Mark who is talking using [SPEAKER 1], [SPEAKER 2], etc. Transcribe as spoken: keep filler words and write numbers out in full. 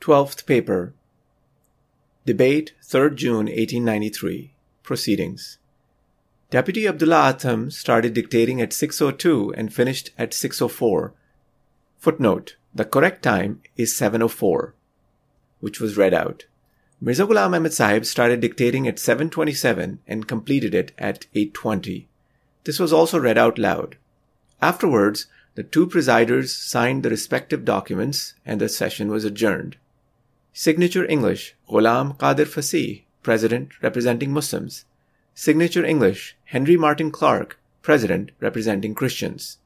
[SPEAKER 1] Twelfth Paper. Debate, third June eighteen ninety-three. Proceedings. Deputy Abdullah Atham started dictating at six oh two and finished at six oh four. Footnote: the correct time is seven oh four, which was read out. Mirza Ghulam Ahmad Sahib started dictating at seven twenty-seven and completed it at eight twenty. This was also read out loud. Afterwards, the two presiders signed the respective documents and the session was adjourned. Signature English, Ghulam Qadir Fasih, President representing Muslims. Signature English, Henry Martin Clark, President representing Christians.